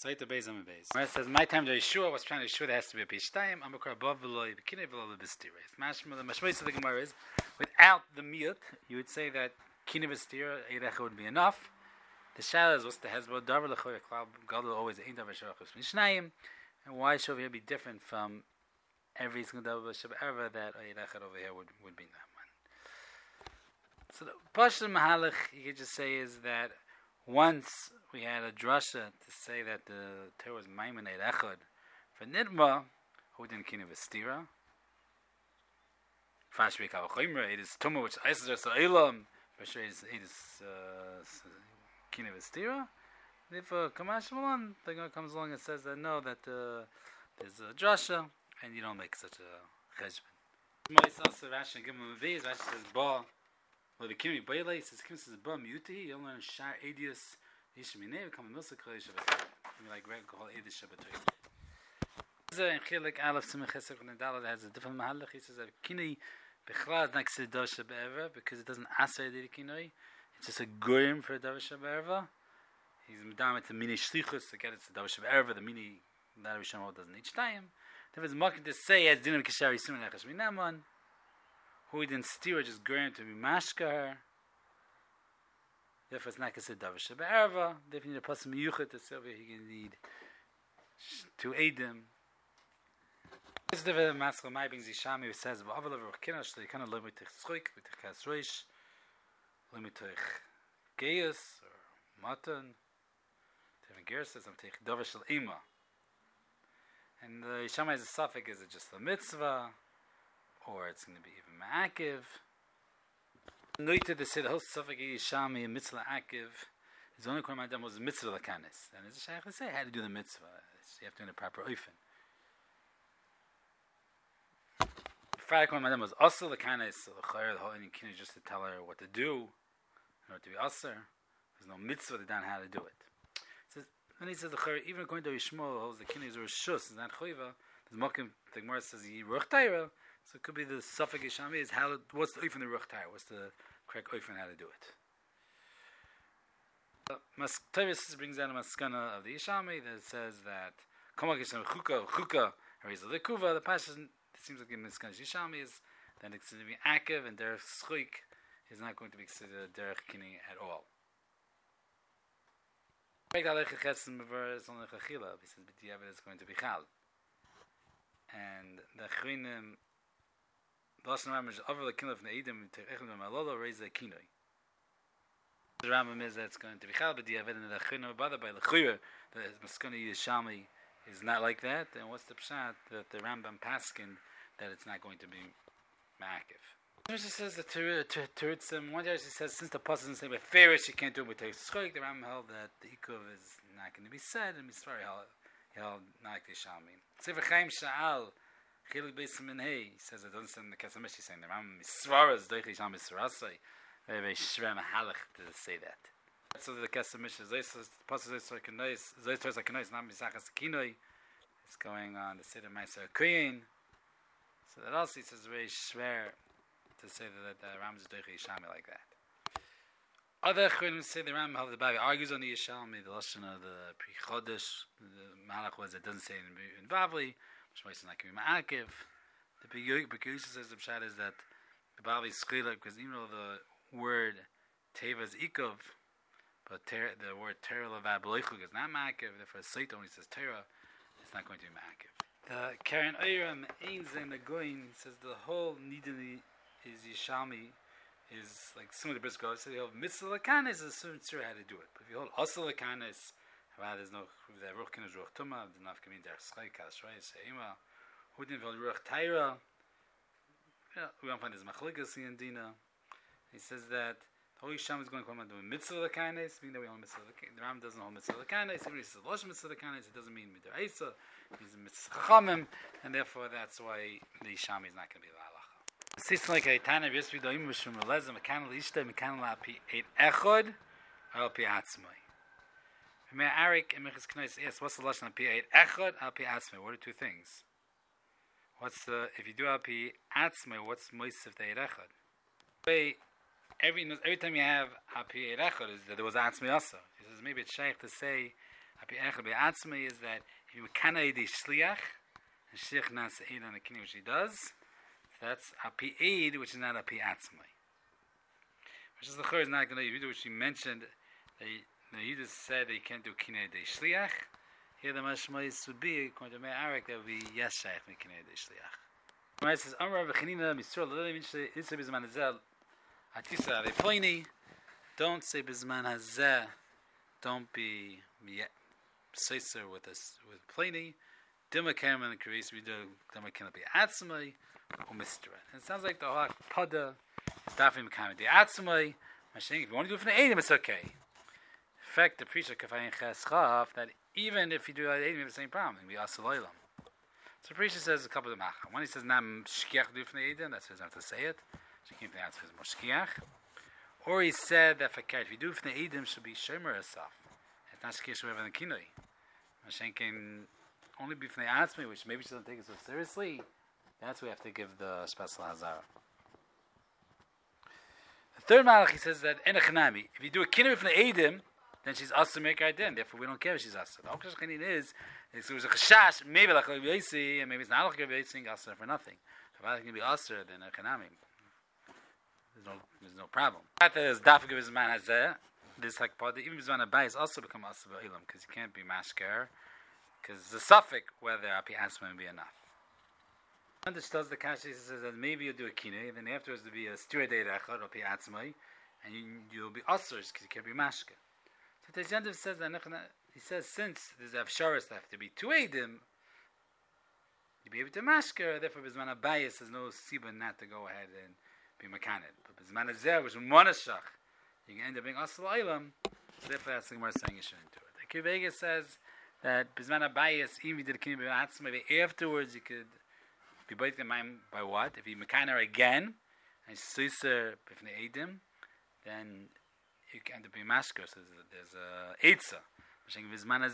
Site the base on the base. Where it says my time to Yeshua was trying to Yeshua there has to be a pishtayim. Amakar above below bikini below the bistira. Mashma the mashmois of the Gemara is without the miyut, you would say that kini bistira eirecha would be enough. The shalah is what's the hezbo davar lechoy klal gadol always ein davar shalachus mishnayim. And why should it be different from every single davar shabbat that eirecha over here would be that one? So the pashut mahalach you could just say is that once we had a drasha to say that the Torah was maimin echad for nidma, who didn't kini v'stira. Fashbi kavachoimra, it is tumah which ises are sa'ilam, for sure it is kini v'stira. If Kamash Malan, the guy comes along and says that no, that there's a drasha, and you don't make such a cheshbon. Mois also Rashi and Gimel Maviz, Rashi says ba. Well, the Kimi Bailey says Kim says ba muti. You learn Shar Edius Yishminei become a Milsa Kol Shabbat. Like Greg called Edius Shabbat. There in Chilik Aleph Simach Chesed and Dalad has a different mahalach. He says that Kini Bechlad is not considered Davar Shabbat because it doesn't answer the Kinoi. It's just a goyim for Davar Shabbat. He's medam at the mini shlichus to get it to Davar Shabbat. The mini that Rishon doesn't each time. There is market to say as Dinam Kishari Simon Echash Minaman. Who didn't steer just going to be mashkar. Therefore, it's not considered davar shebe'erva. Therefore, you need a person miyuchet to say he can need to aid them. This is the maskal my brings Yishami who says v'avel over kinash they kind of limit to schuk with the kasroish, limit to geius or matan. Tevin Ger says I'm taking davar shel ima. And the Yishami is a suffix. Is it just a mitzvah? Or it's going to be even ma'akiv. Noite to say the whole suffix Yishami and mitzvah akiv is only when my dam was mitzvah lakanis. And it's a shaykh to say how to do the mitzvah. You have to do the proper oifen. Friday when my dam was also lakanis, so the chayr the whole Indian king is just to tell her what to do in order to be aser. There's no mitzvah to down how to do it. So then he says the chayr even according to Yishmael holds the king is rishus is not choiva. The mokim the Gemara says yiruch taira. So it could be the suffix Yishami is how what's the oif in the ruch tire? What's the correct oif in how to do it? Tavis brings down a maskana of the Yishami that says that Kamak Yisham Chuka Hariza Lekuva. The passage it seems like the maskana Yishami is then it's going to be akiv and derech schuik is not going to be considered derech kini at all. He says it's going to be chal, and the chrinim. The Lashon Rambam is over the kinoi from the Edom to Echad and Malolo raise the kinoi. The Rambam is that it's going to be chal, but the Aved and the Chino bother by the Chuyah the Maskoni Yishami is not like that. And what's the pshat that the Rambam paskin that it's not going to be ma'akiv? She says the Terutzim. One day she says since the pasuk doesn't say by Ferish you can't do it with Terutzim. The Rambam held that the Ikuv is not going to be said, and Misvari held not Yishami. Sefer Chaim Sha'al. Chilik Beis Min Hey says it doesn't say in the Kesamish. He's saying the Rambam Misvaras Doichi Sham Misvarasai. Very shvem halach to say that. So the Kesamish is Zeis Pasuk Zeis Kanais Zeis Kanais not Misachas Kinoi. It's going on the Seder Meiser Kuyin. So that also he says very shver to say that the Rambam is Doichi Shami like that. Other Chunim say the Rambam of the Bavi argues on the Yishami the Lashon of the Pri Chodesh. The Malach was it doesn't say in Bavli. Which is not going to be ma'akiv. The Pekusa says the pshat is that the Bavi is chilek because even though the word teva is ikov, but the word tera levad b'loichuk is not ma'akiv. Therefore, Seit only says tera, it's not going to be ma'akiv. The Karen Oyram Ein Zayin the Goyin says the whole nidani is Yishami is like similar to Briscoe. So you have mitzvah lakanis is a certain how to do it. But if you hold also lakanis. There's no the ruch is ruch tuma. There's not coming there. Schai kashrei seima. Who didn't feel ruch taira? We don't find this machlikas in Dina. He says that the Holy Sham is going to come and do mitzvah lekanes. Meaning that we hold mitzvah lekanes. The Ram doesn't hold mitzvah lekanes. Even if he says losh mitzvah lekanes, it doesn't mean mitzvah. He's a mitzvah chachamim, and therefore that's why the Sham is not going to be the halacha. It's like a tana v'yesvi doim v'shum relezem mekan l'ishta mekan la'pi eight echod al pi atzmai. Arik and Mechas Knais yes, what's the lashon of P8? Echad al Pi Atzmei. What are two things? What's the if you do al Pi Atzmei? What's Moisef the Echad? Every time you have al Pi Echad is that there was Atzmei also. He says maybe it's shaykh to say Api echad be'atzmai is that if you kana yidei shliach, and shliach nas eid on the kinei which he does, that's api eid, which is not api atzmai. Which is the chor is not going to do, which he mentioned, that he just said that you can't do kinei yidei shliach. Here the mashmais would be, according to Meir Arik, that would be yes shaykh mi kinei yidei shliach. It says, Amar v'chanina misur l'lei minshli isay bizman hazeh atisa avei plini. Don't say bizman hazeh. Don't be seiser with us with plini. Dima kam and karis we do dima cannot be atzmai or mistera. And it sounds like the halach pada is dafim kam the atzmai. If you want to do it for the edim, it's okay. In fact, the preacher kafayin cheschaf that even if you do it edim, you have the same problem. It can be asalaylam. So the preacher says a couple of macha. One he says nam shkiach do for the edim. That says I have to say it. So you can't answer more shkiach. Or he said that if you do it for the edim, should be shomer asaf. It's not shkiach whatever the kinoi. Mashen can only be from the atzmi, which maybe she doesn't take it so seriously. That's why we have to give the special hazara. The third malach he says that enachanami. If you do a kinoi from the edim, then she's asked to make her den. Therefore, we don't care if she's asked. The Okash Chanin is it was a chashash, maybe like a Yasi, and maybe it's not like a Yasi, asked for nothing. If I can be asked, then a Chanami. There's no problem. That is Dafik of his man Hazeh. This like part, even his man Abai also become asked for Ilam, because he can't be mashker, because the suffix whether Api Asma will be enough. And this tells the Kashi, says that maybe you'll do a kine, and then afterwards there'll be a stira de rechad, Api Atzmai, and you'll be users, because you can't be mashker. So Tezyandiv says that he says since there's avsharas that have to be two edim, you'll be able to mashker. Therefore, Bizman Abayis there's no siba not to go ahead and be mekanet. But Bizman Azer, which is monashach, you can end up being asal ilam. So therefore, that's the Gemara saying you shouldn't do it. The Kivega says that Bizman Abayis, even if you did a kinei b'atzma, maybe afterwards you could be both the mind by what? If you mekaner again and suiser b'fnei edim, then you can end up being mashker. So there's a eitzah. There is no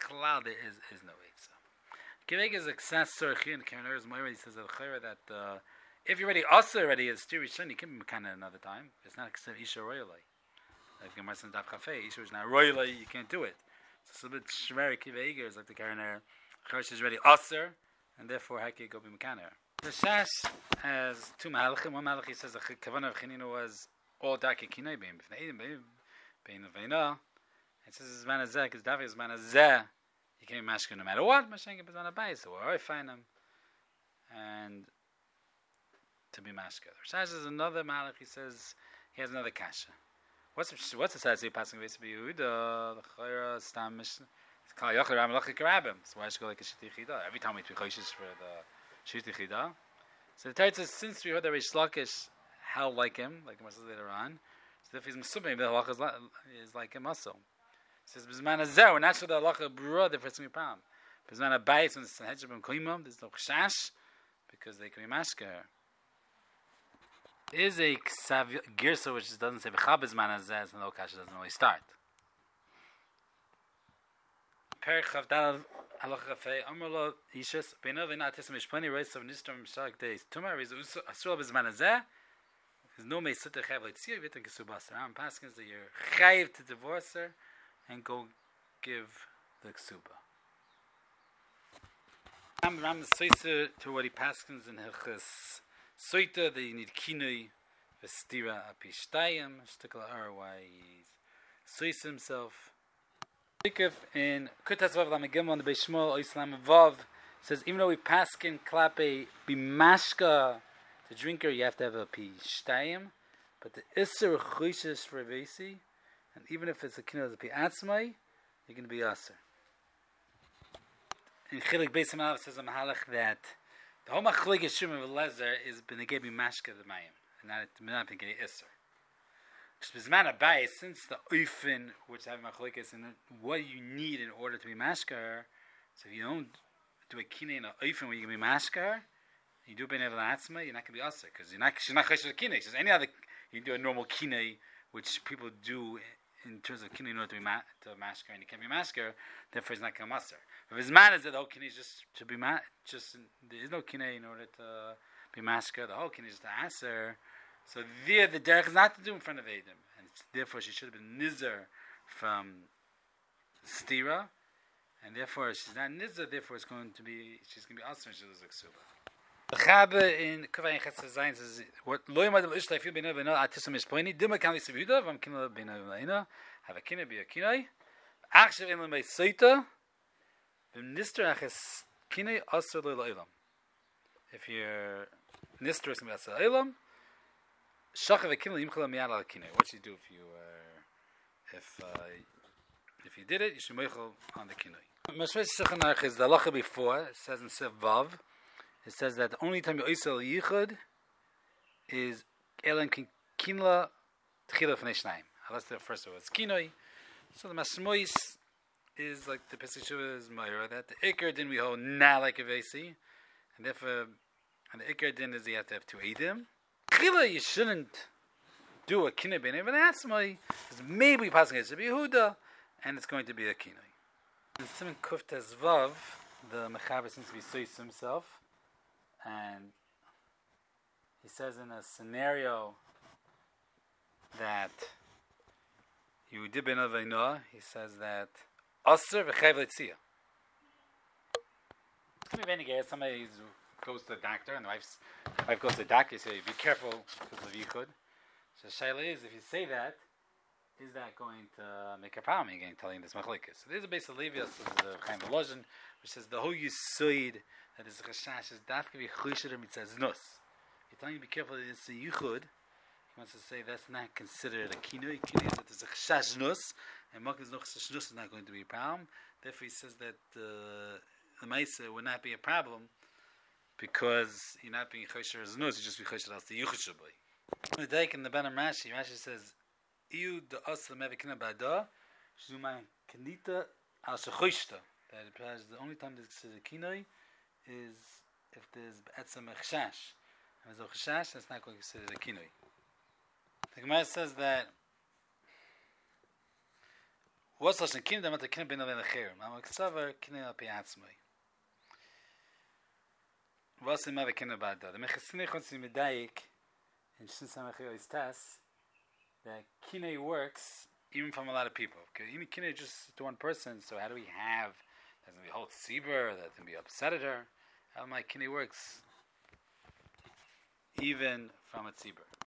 eitzah. Kiveg is a successor here in Kamener's Moira. He says that if you're already also already as Stiri Shun, you can be kind of another time. It's not except Isha Royally. Like Gemara says Daf Chafei, Isha is not Royally, you can't do it. So it's a bit shmeri Kiveg is like the Kamener. Charish is already Aser, and therefore Haki go be Mekaner. The Shash has two Malachim. One Malach he says the Kavanah of Chinina was all Daki Kinai Bein Bein Veina. It says Zman Hazeh, because Davi is Zman Hazeh. You can be mashker no matter what. Mashenk is Zman Abayis, so where I find him, and to be mashker. Rashi is another malach. He says he has another kasha. What's the size of passing base of Yehuda? The Chayra Stam Mishnah. It's called Yochel Ram Lachik Rabim. So why should go like a Shiti Chida? Every time we tweak Choshes for the Shiti Chida. So the Torah says since we heard that Reish Lakish held like him, like Moses later on, so if he's Mesubim, the halacha is like him also. It says Bizman Hazeh, we're not sure the halacha brother for some problem. Bizman Abayis when it's Sanhedrin and Koimam, there's no chash because they can be mashker. There is a girsa which doesn't say B'cha Bizman Hazeh, so no kasha doesn't really start. Perich Chavdal halacha Chafei Amrlo Ishas Beinav V'nat Tisam Mishpani Reis of Nistram Mishak Deis Tumar is Asur Bizman Hazeh. There's no meisut chayav leitzir v'yitin kesubas. Ram paskins that you're chayav to divorce her and go give the ksuba. Ram is soiser to what he paskins in hilchas soita that you need kinui v'stira apishtayim shtikla why he's soiser himself. Tikif in Kutas Vav Lamegim on the Beishmol Oislam Vav says even though we paskin klape bimashka. The drinker, you have to have a pishtayim, but the iser chushis for vesi, and even if it's a kinah of piatzmai, you're going to be aser. In Chilik Beis Hamalav says a mahalach that the whole machlik yeshum of lezer is b'negebi mashka the mayim, and not b'negebi iser. Bizman Abayis, since the oifen which have machlik is in what you need in order to be mashka, so if you don't do a kinah in an oifen where you can be mashka. You do ben atzma, you're not going to be aser because she's not chesed kinei. She says any other you do a normal kinei, which people do in terms of kinei in order to be masker, and you can't be masker. Therefore, it's not going to aser. But his man is that the whole kinei is just to be just there is no kinei in order to be masker. The whole kinei is just to aser. So there, the derech is not to do in front of Adam, and therefore she should have been nizer from stira, and therefore she's not nizza. Therefore, she's going to be also she'll lose a ksuba. The Chabe in Kuvay Chetz Zayin says, "What lo yamad el ishtay feel b'nei b'nei atisam ispoini dimma kan lisib yuda v'am kinla b'nei b'nei have a kinna be a kinai achshav in l'mei seita v'mnister aches kinai aser le'lam." If you're nister is going to be le'lam, shachav a kinla yimchala miyad al kinai. What should you do if you did it? You should meichel on the kinai. Mashvei Shulchan Aruch is the halacha before. It says in Sev Vav. It says that the only time you oisel yichud is elan kinla tchila fnei shnaim. Unless the first one was kinoi. So the masmois is like the Pesach Shuvah is Meira, that the Iker din we hold not like a Vesi, and therefore, and the Iker din is you have to have two Eidim. Tchila you shouldn't do a kinoi b'nei v'natzmai, because maybe passing it should be Yehuda, and it's going to be a kinoi. In Siman Kuf Tes Vav, the Mechaber seems to be Sois himself, and he says in a scenario that Yehudi ben Avayna, he says that Aser v'chayv letzia. It's going to be very somebody goes to the doctor, and the wife goes to the doctor, you say, be careful because of Yichud. So Shaila is, if you say that, is that going to make a problem? You're going to tell him this machlokes. So there's a base of Levius, the Chaim Volozhin, which says the whole Yisoid that is Chashash is dafka be Chusher mitzvah nus. You're telling him be careful that it's a Yichud. He wants to say that's not considered a kinoi. Kinoi is that there's a Chashash nus, and Makaz no Chashash nus is not going to be a problem. Therefore, he says that the Maisa would not be a problem because you're not being Chusher as nus, you just be Chusher as the Yichud Shabbai. The Daik in the Ben Rashi says, Iu de asla mevikina bada, shuma kanita al shechoshta. That the only time this is a kinoi is if there's etzem chashash. And if there's no chashash, that's not going to be considered a kinoi. The Gemara says that what's lashon kinoi damat kinoi ben aven lecherim. Am aksaver kinoi al piatzmai. What's the mevikina bada? The mechasnei wants to be medayik in Shin Samachio is tas. That kinei works even from a lot of people. Okay, even kinei just to one person. So how do we have that can be a whole tzibur, that can be upset at her? How my kinei works even from a tzibur?